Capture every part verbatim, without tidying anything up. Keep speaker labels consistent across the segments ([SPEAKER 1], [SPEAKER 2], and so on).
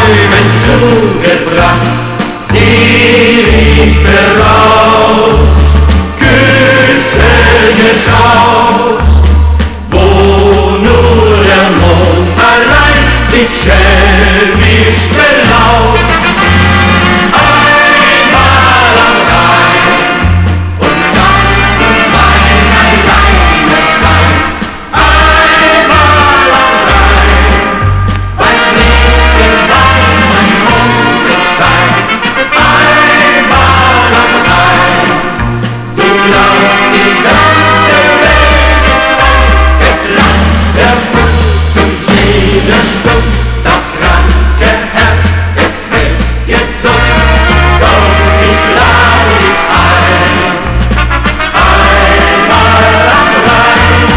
[SPEAKER 1] Träumen zugebracht, sie riecht berauscht, Küsse getauscht, wo nur der Mond allein die schelmisch belauscht. Einmal am Rhein und ganz und zwei alleine sein. Einmal am Rhein, beim Fließen Wein mein Mondenschein. Einmal am Rhein, du glaubst, die ganze Welt ist rein. Es lacht der Mund zum jeder Stund, das kranke Herz, es hält gesund. Komm, ich lade dich ein, einmal am Rhein.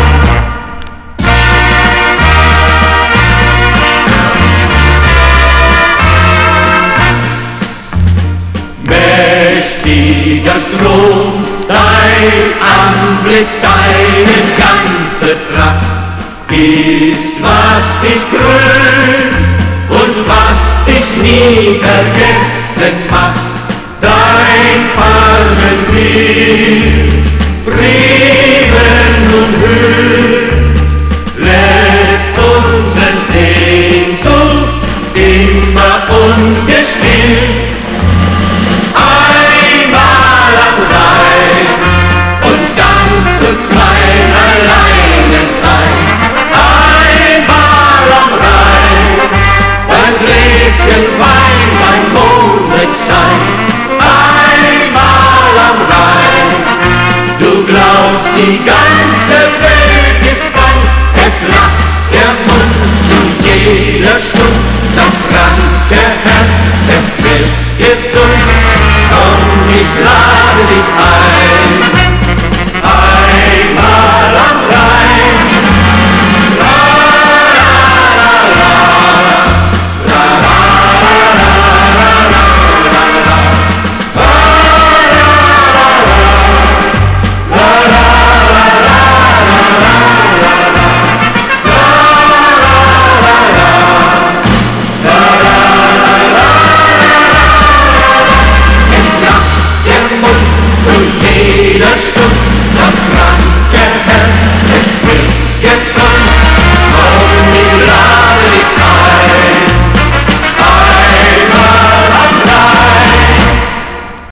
[SPEAKER 1] Mächtiger Strom, dein Anblick, deine ganze Pracht ist, was dich krönt und was dich nie vergessen macht. Dein Farbenbild, Bremen und Höhen.